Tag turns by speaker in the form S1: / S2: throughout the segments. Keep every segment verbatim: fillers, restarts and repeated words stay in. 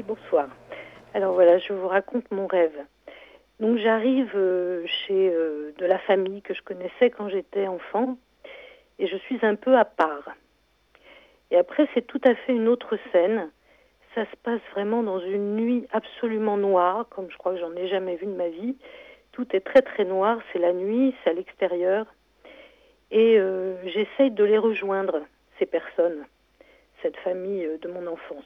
S1: bonsoir. Alors voilà, je vous raconte mon rêve. Donc j'arrive euh, chez euh, de la famille que je connaissais quand j'étais enfant et je suis un peu à part. Et après, c'est tout à fait une autre scène. Ça se passe vraiment dans une nuit absolument noire, comme je crois que j'en ai jamais vu de ma vie. Tout est très très noir, c'est la nuit, c'est à l'extérieur. Et euh, j'essaye de les rejoindre, ces personnes, cette famille euh, de mon enfance.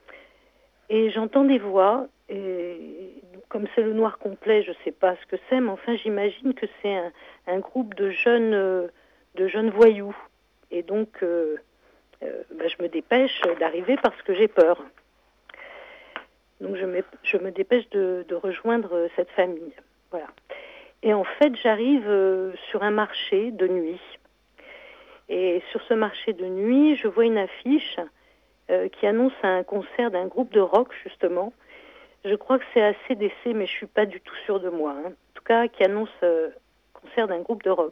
S1: Et j'entends des voix, et comme c'est le noir complet, je ne sais pas ce que c'est, mais enfin j'imagine que c'est un, un groupe de jeunes, euh, de jeunes voyous. Et donc, euh, euh, ben, je me dépêche d'arriver parce que j'ai peur. Donc je me, je me dépêche de, de rejoindre cette famille. Voilà. Et en fait, j'arrive euh, sur un marché de nuit. Et sur ce marché de nuit, je vois une affiche euh, qui annonce un concert d'un groupe de rock, justement. Je crois que c'est A C D C, mais je ne suis pas du tout sûre de moi. Hein. En tout cas, qui annonce euh, concert d'un groupe de rock.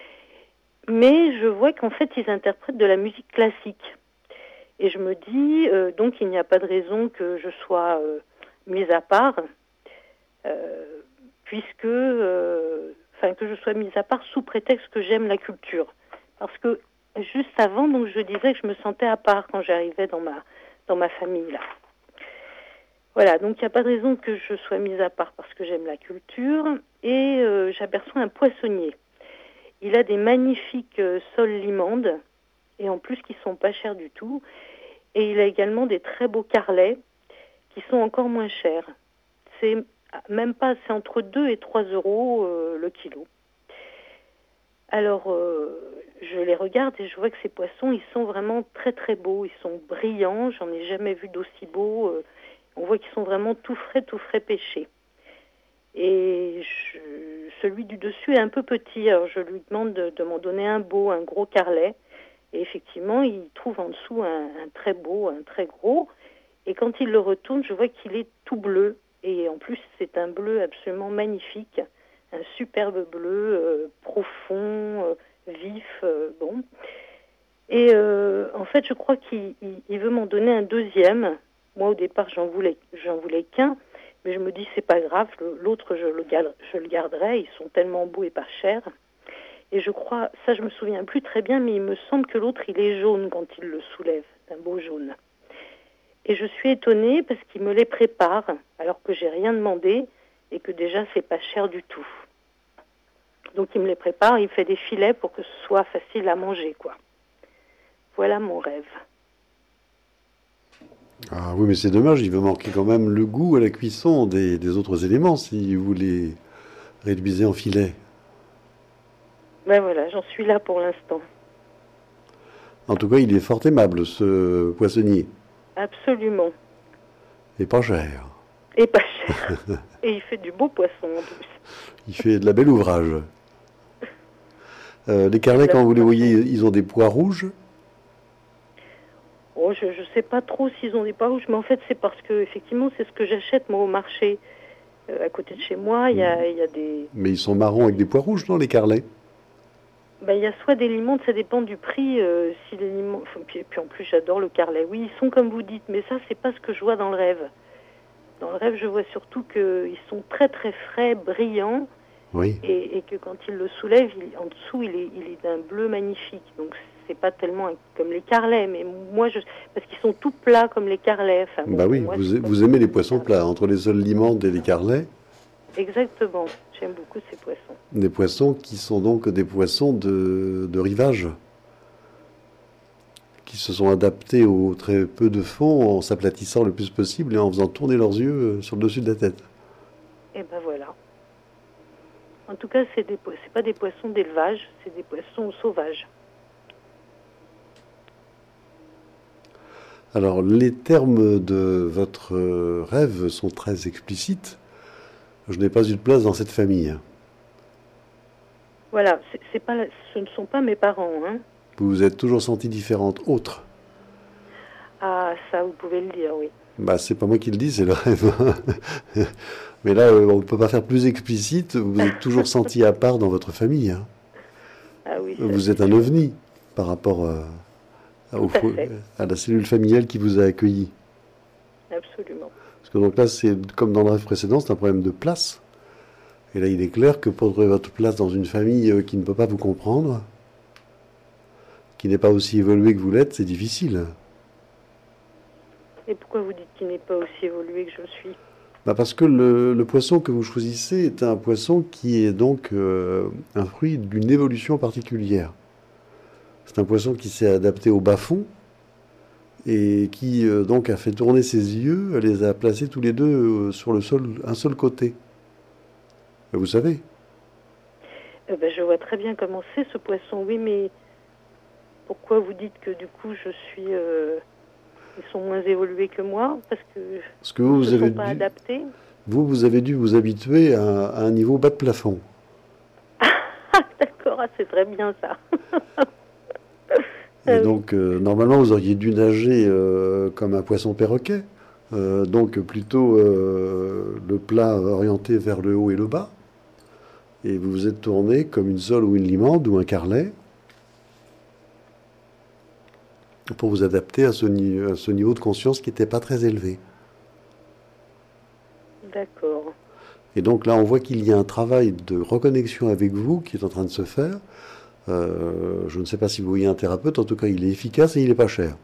S1: Mais je vois qu'en fait, ils interprètent de la musique classique. Et je me dis, euh, donc, il n'y a pas de raison que je sois euh, mise à part, euh, puisque, euh, enfin, que je sois mise à part sous prétexte que j'aime la culture. Parce que juste avant, donc, je disais que je me sentais à part quand j'arrivais dans ma, dans ma famille, là. Voilà, donc il n'y a pas de raison que je sois mise à part parce que j'aime la culture. Et euh, j'aperçois un poissonnier. Il a des magnifiques euh, sols limandes, et en plus qui ne sont pas chers du tout. Et il a également des très beaux carlets qui sont encore moins chers. C'est même pas, c'est entre deux et trois euros euh, le kilo. Alors, euh, je les regarde et je vois que ces poissons, ils sont vraiment très très beaux, ils sont brillants, j'en ai jamais vu d'aussi beaux. Euh, on voit qu'ils sont vraiment tout frais, tout frais pêchés. Et je, celui du dessus est un peu petit, alors je lui demande de, de m'en donner un beau, un gros carlet. Et effectivement, il trouve en dessous un, un très beau, un très gros. Et quand il le retourne, je vois qu'il est tout bleu. Et en plus, c'est un bleu absolument magnifique. Un superbe bleu, euh, profond, euh, vif, euh, bon. Et euh, en fait, je crois qu'il il, il veut m'en donner un deuxième. Moi, au départ, j'en voulais, j'en voulais qu'un. Mais je me dis, c'est pas grave, l'autre, je le, garde, je le garderai. Ils sont tellement beaux et pas chers. Et je crois, ça je me souviens plus très bien, mais il me semble que l'autre, il est jaune quand il le soulève, un beau jaune. Et je suis étonnée parce qu'il me les prépare, alors que j'ai rien demandé et que déjà c'est pas cher du tout. Donc il me les prépare, il fait des filets pour que ce soit facile à manger, quoi. Voilà mon rêve.
S2: Ah oui, mais c'est dommage, il va manquer quand même le goût à la cuisson des, des autres éléments si vous les réduisez en filets.
S1: Ben voilà, j'en suis là pour l'instant.
S2: En tout cas, il est fort aimable, ce poissonnier.
S1: Absolument.
S2: Et pas cher.
S1: Et pas cher. Et il fait du beau poisson en plus.
S2: Il fait de la belle ouvrage. Euh, les carlets, quand vous les voyez, ils ont des pois rouges.
S1: Oh, je ne sais pas trop s'ils ont des pois rouges, mais en fait, c'est parce que, effectivement, c'est ce que j'achète, moi, au marché. Euh, à côté de chez moi, il y a, y a des...
S2: Mais ils sont marrons avec des pois rouges, non, les carlets?
S1: Ben, il y a soit des limandes, ça dépend du prix. Euh, si les limandes... enfin, puis, puis en plus, j'adore le carlet. Oui, ils sont comme vous dites, mais ça, c'est pas ce que je vois dans le rêve. Dans le rêve, je vois surtout qu'ils sont très, très frais, brillants.
S2: Oui.
S1: Et, et que quand il le soulève, il, en dessous, il est, il est d'un bleu magnifique. Donc, c'est pas tellement comme les carlets, mais moi, je, parce qu'ils sont tout plats comme les carlets. Enfin, bon,
S2: bah oui,
S1: moi,
S2: vous, vous aimez les poissons plats, entre les sols limandes et les carlets.
S1: Exactement, j'aime beaucoup ces poissons.
S2: Des poissons qui sont donc des poissons de, de rivage, qui se sont adaptés au très peu de fond en s'aplatissant le plus possible et en faisant tourner leurs yeux sur le dessus de la tête.
S1: Et ben voilà. En tout cas, c'est des, c'est pas des poissons d'élevage, c'est des poissons sauvages.
S2: Alors, les termes de votre rêve sont très explicites. Je n'ai pas eu de place dans cette famille.
S1: Voilà, c'est, c'est pas, ce ne sont pas mes parents. Hein.
S2: Vous vous êtes toujours senti différente, autre.
S1: Ah, ça, vous pouvez le dire, oui.
S2: Bah, c'est pas moi qui le dis, c'est le rêve. Mais là, on ne peut pas faire plus explicite. Vous vous êtes toujours senti à part dans votre famille. Hein.
S1: Ah oui.
S2: Vous êtes un ovni par rapport à, au, à la cellule familiale qui vous a accueilli.
S1: absolument.
S2: Parce que donc là, c'est comme dans le rêve précédent, c'est un problème de place. Et là, il est clair que pour trouver votre place dans une famille euh, qui ne peut pas vous comprendre, qui n'est pas aussi évoluée que vous l'êtes, c'est difficile.
S1: Et pourquoi vous dites qu'il n'est pas aussi évolué que je suis?
S2: Bah parce que le, le poisson que vous choisissez est un poisson qui est donc euh, un fruit d'une évolution particulière. C'est un poisson qui s'est adapté au bas-fond et qui euh, donc a fait tourner ses yeux, elle les a placés tous les deux euh, sur le seul, un seul côté. Et vous savez,
S1: Euh, ben, je vois très bien comment c'est ce poisson, oui, mais pourquoi vous dites que du coup je suis... euh, ils sont moins évolués que moi parce que
S2: parce que
S1: ils
S2: vous,
S1: ne
S2: vous
S1: se
S2: avez
S1: sont pas
S2: dû,
S1: adaptés?
S2: vous, vous avez dû vous habituer à, à un niveau bas de plafond.
S1: Ah, d'accord, ah, c'est très bien ça.
S2: Et
S1: Ah oui,
S2: donc, euh, normalement, vous auriez dû nager euh, comme un poisson perroquet. Euh, donc, plutôt euh, le plat orienté vers le haut et le bas. Et vous vous êtes tourné comme une sole ou une limande ou un carlet pour vous adapter à ce, ni- à ce niveau de conscience qui n'était pas très élevé.
S1: d'accord.
S2: Et donc là, on voit qu'il y a un travail de reconnexion avec vous qui est en train de se faire. Euh, je ne sais pas si vous voyez un thérapeute, en tout cas, il est efficace et il n'est pas cher.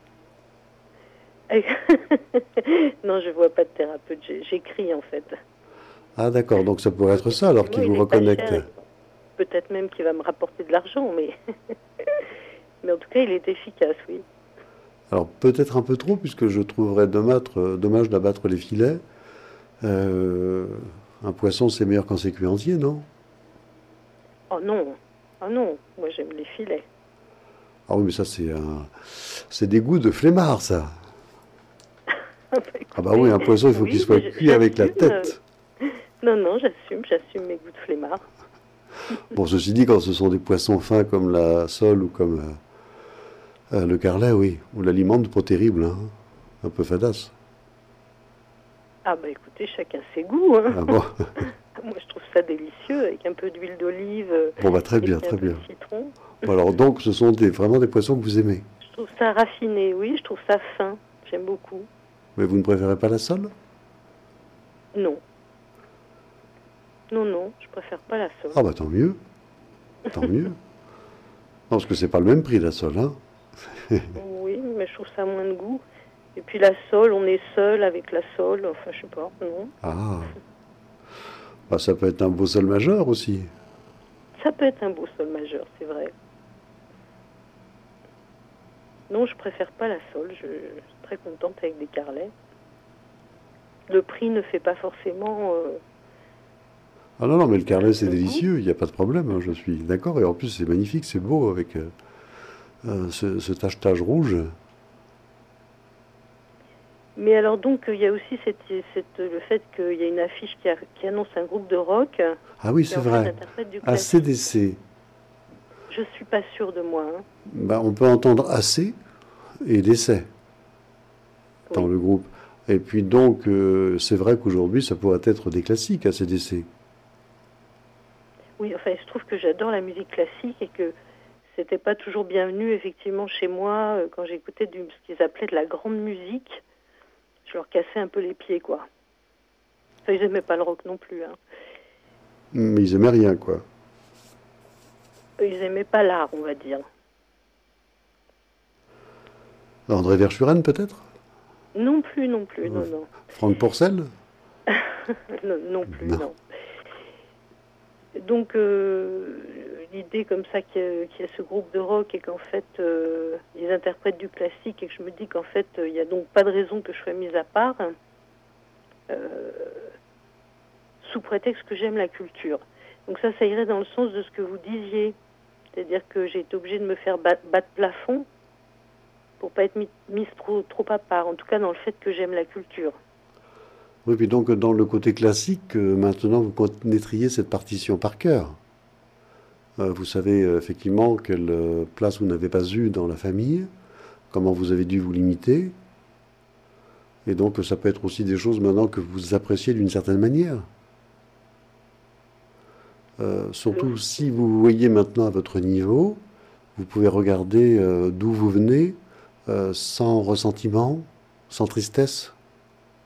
S1: Non, je vois pas de thérapeute, j'ai- j'écris en fait.
S2: Ah d'accord, donc ça pourrait
S1: Donc
S2: être ça alors
S1: effectivement,
S2: qu'il
S1: il
S2: vous
S1: est pas
S2: reconnecte.
S1: cher et peut-être même qu'il va me rapporter de l'argent, mais mais en tout cas, il est efficace, oui.
S2: Alors peut-être un peu trop, puisque je trouverais dommage, dommage d'abattre les filets. Euh, un poisson, c'est meilleur quand c'est cuit entier, non?
S1: Oh non, oh non, moi j'aime les filets.
S2: Ah oui, mais ça, c'est un... c'est des goûts de flemmard, ça.
S1: Ah bah,
S2: Ah bah oui,
S1: écoutez,
S2: un poisson, il faut qu'il
S1: oui,
S2: soit
S1: mais j-
S2: cuit avec la
S1: j'assume. euh,
S2: tête.
S1: Non, non, j'assume, j'assume mes goûts de flemmard.
S2: Bon, ceci dit, quand ce sont des poissons fins comme la sole ou comme euh, euh, le carlet, oui. Ou la limande, pas terrible, hein. Un peu fadasse.
S1: Ah bah écoutez, chacun ses goûts, hein.
S2: Ah bon?
S1: Moi je trouve ça délicieux avec un peu d'huile d'olive euh,
S2: Bon, bah très
S1: et
S2: bien,
S1: puis un
S2: très
S1: peu de
S2: bien.
S1: citron.
S2: Bon, alors donc, ce sont des, vraiment des poissons que vous aimez.
S1: Je trouve ça raffiné, oui, je trouve ça fin. J'aime beaucoup.
S2: Mais vous ne préférez pas la sole?
S1: Non, non, non, je préfère pas la sauce.
S2: Ah bah tant mieux, tant mieux. Non, parce que c'est pas le même prix, la sole, hein.
S1: Oui, mais je trouve ça moins de goût. Et puis la sole, on est seul avec la sole, enfin je sais pas, non.
S2: Ah, bah ça peut être un beau sol majeur aussi.
S1: Ça peut être un beau sol majeur, c'est vrai. Non, je préfère pas la sole, je, je suis très contente avec des carlets. Le prix ne fait pas forcément... euh,
S2: Ah non, non, mais le carlet, c'est
S1: le goût.
S2: délicieux, il n'y a pas de problème, hein, je suis d'accord. Et en plus, c'est magnifique, c'est beau avec euh, euh, ce, ce tachetage rouge.
S1: Mais alors donc, il y a aussi cette, cette- le fait qu'il y a une affiche qui, a- qui annonce un groupe de rock
S2: Ah oui,
S1: qui
S2: c'est
S1: en fait
S2: vrai.
S1: interprète du
S2: A
S1: classique.
S2: C D C,
S1: Je suis pas sûre de moi. Hein.
S2: bah, on peut entendre assez et décès dans
S1: Oui.
S2: le groupe. Et puis donc, euh, c'est vrai qu'aujourd'hui, ça pourrait être des classiques, A C D C.
S1: Oui, enfin, il se trouve que j'adore la musique classique et que c'était pas toujours bienvenu effectivement chez moi euh, quand j'écoutais du, ce qu'ils appelaient de la grande musique. Je leur cassais un peu les pieds, quoi. Enfin, ils aimaient pas le rock non plus. Hein.
S2: Mais ils aimaient rien, quoi.
S1: Eux, ils aimaient pas l'art, on va dire.
S2: André Verschuren, peut-être?
S1: Non plus, non plus, non, non.
S2: Franck Porcel?
S1: non, non plus,
S2: Non.
S1: non. Donc, euh, l'idée comme ça qu'il y, a, qu'il y a ce groupe de rock et qu'en fait, euh, ils interprètent du classique et que je me dis qu'en fait, euh, il n'y a donc pas de raison que je sois mise à part, euh, sous prétexte que j'aime la culture. Donc ça, ça irait dans le sens de ce que vous disiez. C'est-à-dire que j'ai été obligée de me faire battre, battre plafond pour pas être mis- mise trop, trop à part, en tout cas dans le fait que j'aime la culture.
S2: Oui, puis donc dans le côté classique, euh, maintenant vous connaîtriez cette partition par cœur. Euh, vous savez euh, effectivement quelle euh, place vous n'avez pas eue dans la famille, comment vous avez dû vous limiter. Et donc ça peut être aussi des choses maintenant que vous appréciez d'une certaine manière. Euh, surtout si vous voyez maintenant à votre niveau, vous pouvez regarder euh, d'où vous venez euh, sans ressentiment, sans tristesse.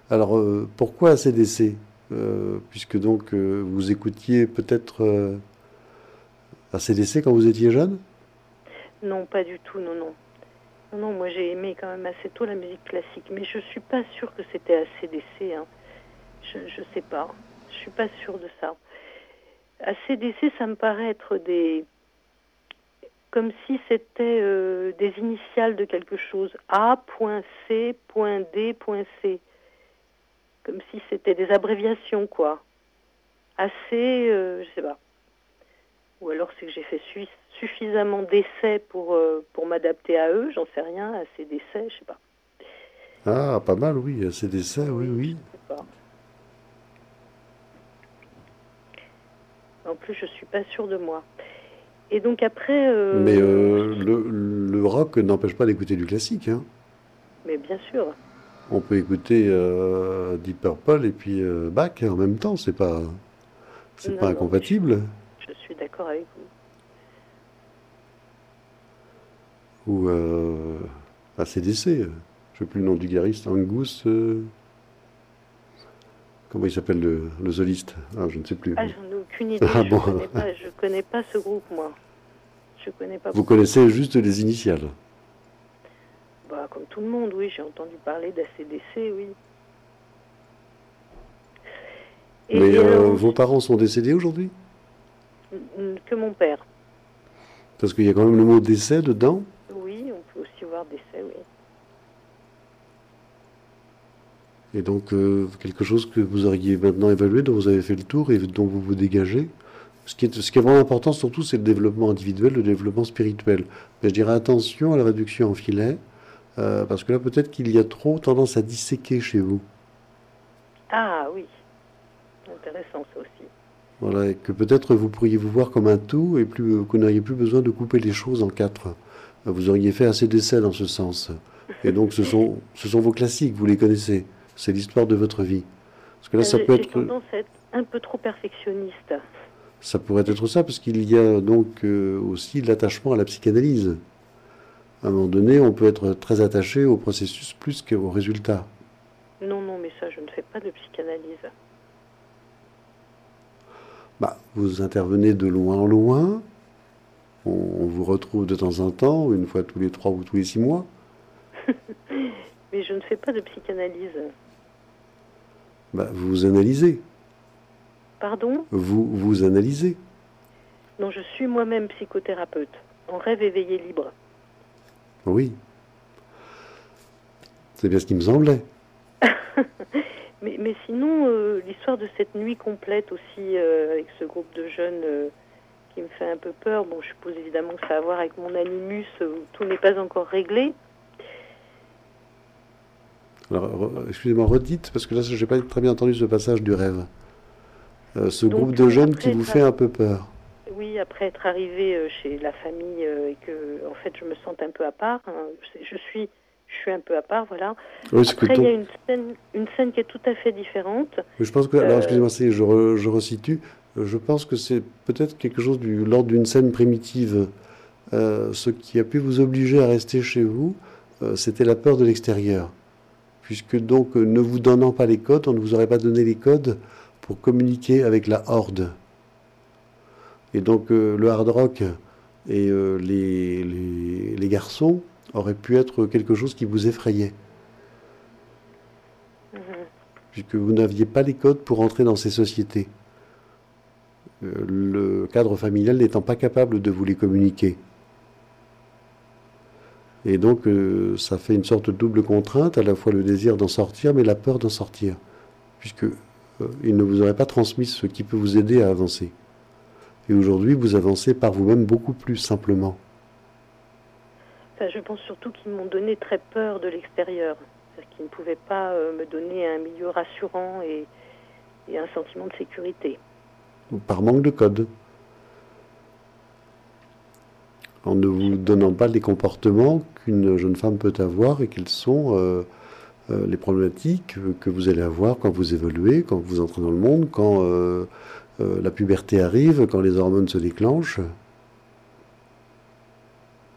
S2: Alors, euh, pourquoi A C D C? Euh, puisque donc euh, vous écoutiez peut-être euh, A C D C quand vous étiez jeune?
S1: Non, pas du tout, non, non. Non, non, moi j'ai aimé quand même assez tôt la musique classique, mais je suis pas sûre que c'était A C D C, hein. Je, je sais pas. Je suis pas sûre de ça. A C D C, ça me paraît être des... comme si c'était euh, des initiales de quelque chose. A C D C. Comme si c'était des abréviations, quoi. A C, euh, je sais pas. Ou alors c'est que j'ai fait su- suffisamment d'essais pour, euh, pour m'adapter à eux, j'en sais rien, A C D C, je sais pas.
S2: Ah, pas mal, oui, A C D C, oui,
S1: Oui, je
S2: oui.
S1: sais pas. En plus, je suis pas sûre de moi. Et donc après,
S2: Mais
S1: euh,
S2: euh, le, le rock n'empêche pas d'écouter du classique, hein.
S1: mais bien sûr,
S2: On peut écouter euh, Deep Purple et puis euh, Bach en même temps, c'est pas, c'est pas
S1: non, non, mais je,
S2: incompatible.
S1: je suis d'accord avec vous.
S2: Ou euh, A C D C, euh, je sais plus le nom du guitariste, Angus, euh, comment il s'appelle le, le soliste? Ah, je ne sais plus.
S1: Ah, j'en ai aucune idée,
S2: Ah
S1: je
S2: bon,
S1: connais pas, je connais pas ce groupe, moi. Je connais pas
S2: vous
S1: beaucoup.
S2: connaissez juste les initiales.
S1: Bah, comme tout le monde, oui, j'ai entendu parler d'A C D C, oui. Et,
S2: Mais
S1: et alors
S2: euh, vos
S1: ensuite,
S2: parents sont décédés aujourd'hui?
S1: que mon père.
S2: Parce qu'il y a quand même le mot décès dedans.
S1: Oui, on peut aussi voir décès, oui.
S2: Et donc euh, quelque chose que vous auriez maintenant évalué, dont vous avez fait le tour et dont vous vous dégagez. Ce qui est, ce qui est vraiment important surtout, c'est le développement individuel, le développement spirituel. Mais je dirais attention à la réduction en filet, euh, parce que là peut-être qu'il y a trop tendance à disséquer chez vous.
S1: Ah oui, intéressant ça aussi.
S2: Voilà, et que peut-être vous pourriez vous voir comme un tout et plus, que vous n'auriez plus besoin de couper les choses en quatre. Euh, Vous auriez fait assez d'essais dans ce sens. Et donc ce sont, ce sont vos classiques, vous les connaissez. C'est l'histoire de votre vie. Parce que là,
S1: Euh,
S2: ça
S1: J'ai
S2: peut
S1: j'ai
S2: être,
S1: tendance à être un peu trop perfectionniste.
S2: ça pourrait être ça, parce qu'il y a donc euh, aussi l'attachement à la psychanalyse. À un moment donné, on peut être très attaché au processus plus qu'au résultat.
S1: Non, non, mais ça, je ne fais pas de psychanalyse.
S2: Bah, vous intervenez de loin en loin, on, on vous retrouve de temps en temps, une fois tous les trois ou tous les six mois.
S1: Mais je ne fais pas de psychanalyse.
S2: Bah, vous vous analysez,
S1: Pardon?
S2: vous vous analysez.
S1: Non, je suis moi-même psychothérapeute, en rêve éveillé libre.
S2: Oui, c'est bien ce qui me semblait.
S1: mais, mais sinon, euh, l'histoire de cette nuit complète aussi, euh, avec ce groupe de jeunes euh, qui me fait un peu peur, bon, je suppose évidemment que ça a à voir avec mon animus, euh, où tout n'est pas encore réglé.
S2: Alors, re- excusez-moi, redites, parce que là, je n'ai pas très bien entendu ce passage du rêve. Euh, ce groupe
S1: Donc,
S2: de
S1: euh,
S2: jeunes qui
S1: après
S2: vous
S1: être
S2: fait un peu peur.
S1: Oui, après être arrivée euh, chez la famille euh, et que, en fait, je me sente un peu à part. Hein, je, je suis, je suis un peu à part, voilà.
S2: Oui, c'est que
S1: Après, il y
S2: ton-
S1: a une scène, une scène qui est tout à fait différente.
S2: Oui, je pense que, alors
S1: Euh,
S2: excusez-moi, c'est- je, re- je resitue. Euh, Je pense que c'est peut-être quelque chose du l'ordre d'une scène primitive. Euh, ce qui a pu vous obliger à rester chez vous, euh, c'était la peur de l'extérieur. Puisque donc, euh, ne vous donnant pas les codes, on ne vous aurait pas donné les codes pour communiquer avec la horde. Et donc, euh, le hard rock et euh, les, les, les garçons auraient pu être quelque chose qui vous effrayait.
S1: mhm.
S2: Puisque vous n'aviez pas les codes pour entrer dans ces sociétés. Euh, le cadre familial n'étant pas capable de vous les communiquer. Et donc, euh, ça fait une sorte de double contrainte, à la fois le désir d'en sortir, mais la peur d'en sortir, puisque euh, il ne vous aurait pas transmis ce qui peut vous aider à avancer. Et aujourd'hui, vous avancez par vous-même beaucoup plus simplement.
S1: Enfin, je pense surtout qu'ils m'ont donné très peur de l'extérieur. C'est-à-dire qu'ils ne pouvaient pas euh, me donner un milieu rassurant et, et un sentiment de sécurité.
S2: Par manque de code. En ne
S1: Je
S2: vous
S1: sais pas.
S2: donnant pas les comportements qu'une jeune femme peut avoir et quelles sont euh, euh, les problématiques que vous allez avoir quand vous évoluez, quand vous entrez dans le monde, quand euh, euh, la puberté arrive, quand les hormones se déclenchent.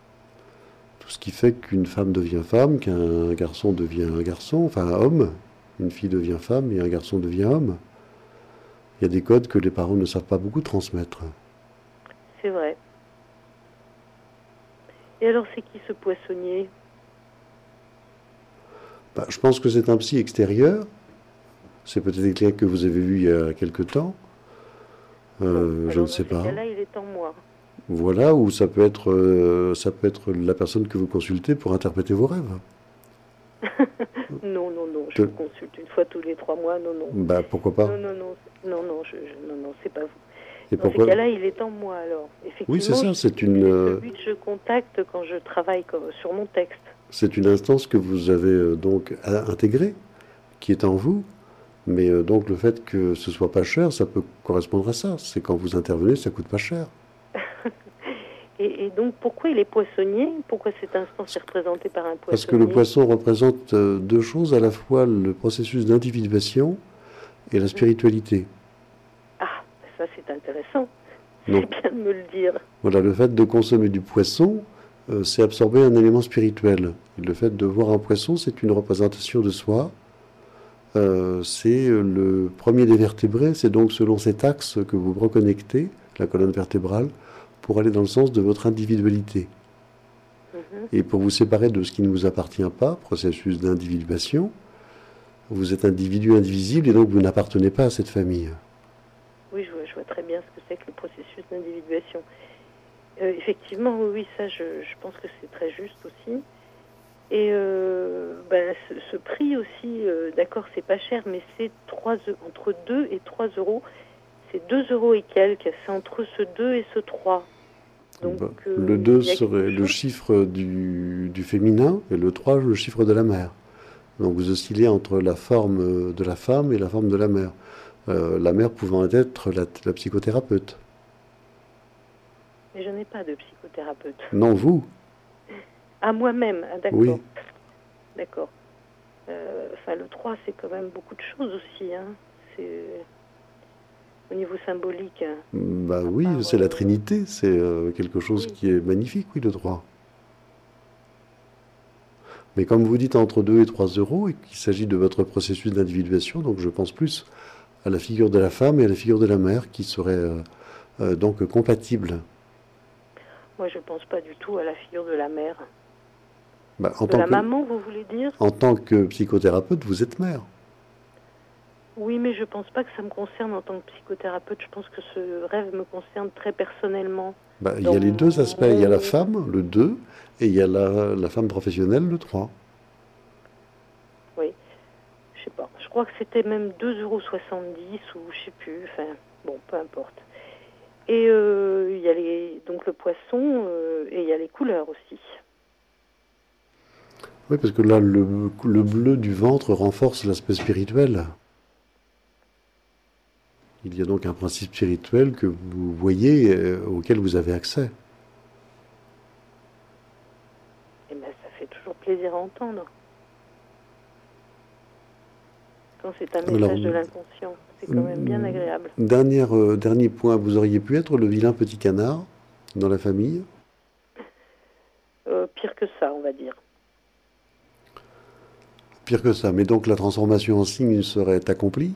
S2: Tout ce qui fait qu'une femme devient femme, qu'un garçon devient un garçon, enfin un homme. Une fille devient femme et un garçon devient homme. Il y a des codes que les parents ne savent pas beaucoup transmettre.
S1: C'est vrai. Et alors, c'est qui ce poissonnier?
S2: Bah, je pense que c'est un psy extérieur. C'est peut-être quelqu'un que vous avez vu il y a quelque temps. Euh,
S1: Bon,
S2: je ne
S1: alors dans
S2: sais
S1: ces
S2: pas.
S1: cas-là, il est en moi.
S2: Voilà, ou ça peut être, euh, ça peut être la personne que vous consultez pour interpréter vos rêves.
S1: Non, non, non, je
S2: Que-
S1: vous consulte une fois tous les trois mois, non, non.
S2: Bah, pourquoi pas?
S1: Non, non, non, non, non, je, je- non, non, c'est pas vous.
S2: Et
S1: Dans ces
S2: pourquoi?
S1: cas-là, il est en moi, alors.
S2: Oui, c'est
S1: Effectivement,
S2: ça,
S1: je-
S2: c'est une,
S1: c'est
S2: euh,
S1: celui que je contacte quand je travaille comme- sur mon texte.
S2: c'est une instance que vous avez euh, donc a- intégrée, qui est en vous. Mais euh, donc le fait que ce soit pas cher, ça peut correspondre à ça. C'est quand vous intervenez, ça coûte pas cher.
S1: Et, et donc, pourquoi il est poissonnier? Pourquoi cette instance est représentée par un
S2: Parce que le
S1: poissonnier?
S2: poisson représente euh, deux choses, à la fois le processus d'individuation et la spiritualité.
S1: Ah, ça c'est intéressant.
S2: Donc
S1: C'est bien de me le dire.
S2: voilà, le fait de consommer du poisson, euh, c'est absorber un élément spirituel. Et le fait de voir un poisson, c'est une représentation de soi. Euh, c'est euh, le premier des vertébrés, c'est donc selon cet axe que vous reconnectez, la colonne vertébrale, pour aller dans le sens de votre individualité.
S1: Mhm.
S2: Et pour vous séparer de ce qui ne vous appartient pas, processus d'individuation, vous êtes individu indivisible et donc vous n'appartenez pas à cette famille.
S1: Oui, je vois, je vois très bien ce que c'est que le processus d'individuation. Euh, effectivement, oui, oui, ça, je, je pense que c'est très juste aussi. Et euh, ben, ce, ce prix aussi, euh, d'accord, c'est pas cher, mais c'est trois eu- entre deux et trois euros. C'est deux euros et quelques. C'est entre ce deux et ce trois. Donc,
S2: Bah,
S1: euh,
S2: le deux
S1: il y a quelque
S2: serait le
S1: chose.
S2: chiffre du, du féminin et le trois le chiffre de la mère. Donc vous oscillez entre la forme de la femme et la forme de la mère. Euh, la mère pouvant être la, la psychothérapeute.
S1: Mais je n'ai pas de psychothérapeute.
S2: Non, vous.
S1: À moi-même, ah,
S2: Oui.
S1: d'accord. D'accord. Euh, enfin, le trois, c'est quand même beaucoup de choses aussi. Hein. C'est au niveau symbolique. Hein.
S2: Bah
S1: À
S2: oui,
S1: part,
S2: c'est la
S1: euh,
S2: Trinité, c'est euh, quelque chose
S1: oui.
S2: qui est magnifique, oui, le droit. Mais comme vous dites entre deux et trois euros, et qu'il s'agit de votre processus d'individuation, donc je pense plus à la figure de la femme et à la figure de la mère qui seraient euh, euh, donc compatibles.
S1: Moi, je pense pas du tout à la figure de la mère.
S2: Bah, en
S1: De
S2: tant
S1: la
S2: que,
S1: maman, vous voulez dire?
S2: en tant que psychothérapeute, vous êtes mère.
S1: Oui, mais je pense pas que ça me concerne en tant que psychothérapeute. Je pense que ce rêve me concerne très personnellement.
S2: Bah, il y
S1: Dans
S2: a les deux aspects. Il y a la
S1: mon...
S2: femme, le deux, et il y a la, la femme professionnelle, le trois.
S1: Oui, je sais pas. Je crois que c'était même deux euros soixante-dix ou je sais plus. Enfin, bon, peu importe. Et euh, il y a les... donc le poisson euh, et il y a les couleurs aussi.
S2: Oui, parce que là, le, le bleu du ventre renforce l'aspect spirituel. Il y a donc un principe spirituel que vous voyez, euh, auquel vous avez accès.
S1: Et ben, ça fait toujours plaisir à entendre. Quand c'est un
S2: Alors,
S1: message de l'inconscient, c'est quand même bien agréable.
S2: dernière, euh, dernier point, vous auriez pu être le vilain petit canard dans la famille.
S1: Euh, pire que ça, on va dire.
S2: Pire que ça, mais donc la transformation en cygne serait accomplie.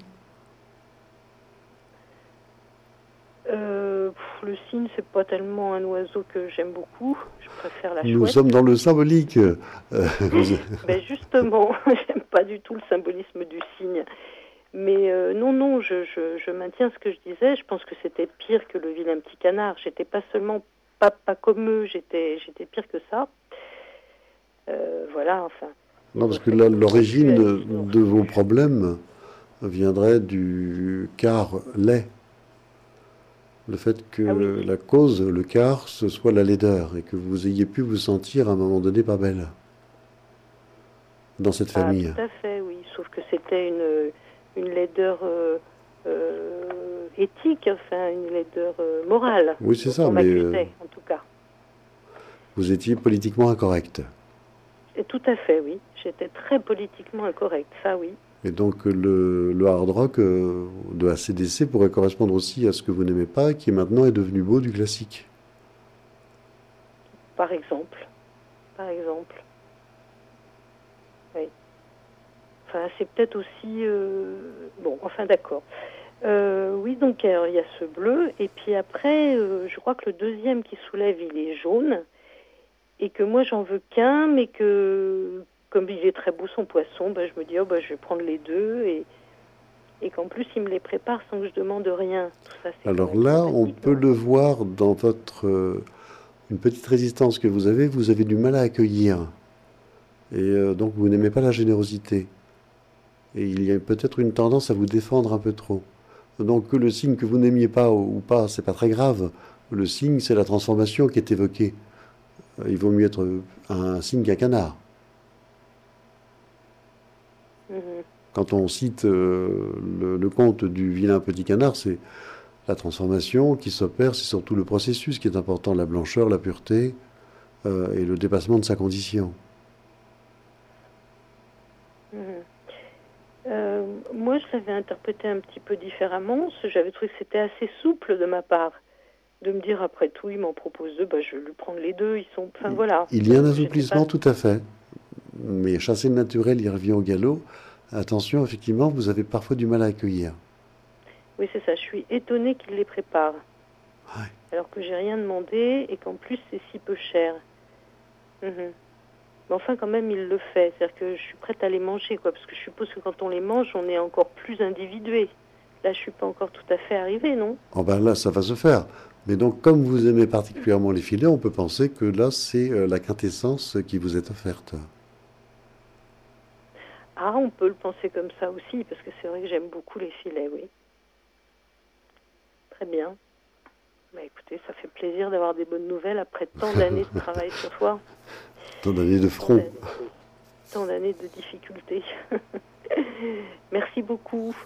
S1: Euh, pff, le cygne, c'est pas tellement un oiseau que j'aime beaucoup. Je préfère la
S2: Nous
S1: chouette.
S2: sommes dans le symbolique. Euh, vous-
S1: Ben justement, j'aime pas du tout le symbolisme du cygne. Mais euh, non, non, je, je, je maintiens ce que je disais. Je pense que c'était pire que le vilain petit canard. J'étais pas seulement pas, pas comme eux, j'étais, j'étais pire que ça. Euh, voilà, enfin.
S2: Non, parce que là,
S1: Cette
S2: l'origine de,
S1: situation.
S2: de vos problèmes viendrait du quart lait. Le fait que
S1: Ah oui.
S2: la cause, le quart, ce soit la laideur et que vous ayez pu vous sentir à un moment donné pas belle dans cette
S1: Ah,
S2: famille.
S1: tout à fait, oui. Sauf que c'était une, une laideur euh, euh, éthique, enfin une laideur euh, morale.
S2: Oui, c'est ça,
S1: On
S2: mais
S1: m'accusait,
S2: euh,
S1: en tout cas.
S2: vous étiez politiquement incorrect.
S1: Et tout à fait, oui. J'étais très politiquement incorrecte, ça, oui.
S2: Et donc le, le hard rock euh, de A C D C pourrait correspondre aussi à ce que vous n'aimez pas, qui maintenant est devenu beau du classique.
S1: Par exemple. Par exemple. Oui. Enfin, c'est peut-être aussi... euh, Bon, enfin, d'accord. Euh, oui, donc alors, il y a ce bleu, et puis après, euh, je crois que le deuxième qui soulève, il est jaune, et que moi, j'en veux qu'un, mais que, comme il est très beau son poisson, bah, je me dis, oh, bah, je vais prendre les deux, et, et qu'en plus, il me les prépare sans que je demande rien. Tout ça, c'est quand
S2: Alors
S1: même
S2: là, on
S1: sympathique,
S2: peut
S1: non?
S2: le voir dans votre euh, une petite résistance que vous avez. Vous avez du mal à accueillir, et euh, donc vous n'aimez pas la générosité. Et il y a peut-être une tendance à vous défendre un peu trop. Donc que le signe que vous n'aimiez pas ou pas, c'est pas très grave. Le signe, c'est la transformation qui est évoquée. Euh, Il vaut mieux être un signe qu'un canard.
S1: Mhm.
S2: Quand on cite euh, le, le conte du vilain petit canard, c'est la transformation qui s'opère, c'est surtout le processus qui est important, la blancheur, la pureté euh, et le dépassement de sa condition.
S1: Mhm. Euh, moi, je l'avais interprété un petit peu différemment. J'avais trouvé que c'était assez souple de ma part de me dire, après tout, il m'en propose deux, bah, je vais lui prendre les deux. Ils sont, enfin voilà,
S2: Il y a un
S1: euh, j'étais pas.
S2: assouplissement tout à fait, mais chasser le naturel, il revient au galop. Attention, effectivement, vous avez parfois du mal à accueillir.
S1: Oui, c'est ça. Je suis étonnée qu'il les prépare,
S2: Ouais.
S1: alors que j'ai rien demandé et qu'en plus c'est si peu cher. Mhm. Mais enfin, quand même, il le fait. C'est-à-dire que je suis prête à les manger, quoi, parce que je suppose que quand on les mange, on est encore plus individué. Là, je suis pas encore tout à fait arrivée, non?
S2: Oh ben là, ça va se faire. Mais donc, comme vous aimez particulièrement les filets, on peut penser que là, c'est euh, la quintessence qui vous est offerte.
S1: Ah, on peut le penser comme ça aussi, parce que c'est vrai que j'aime beaucoup les filets, oui. Très bien. Bah, écoutez, ça fait plaisir d'avoir des bonnes nouvelles après tant d'années de travail sur soi,
S2: Tant d'années de
S1: tant
S2: front.
S1: d'années, tant d'années de difficultés. Merci beaucoup.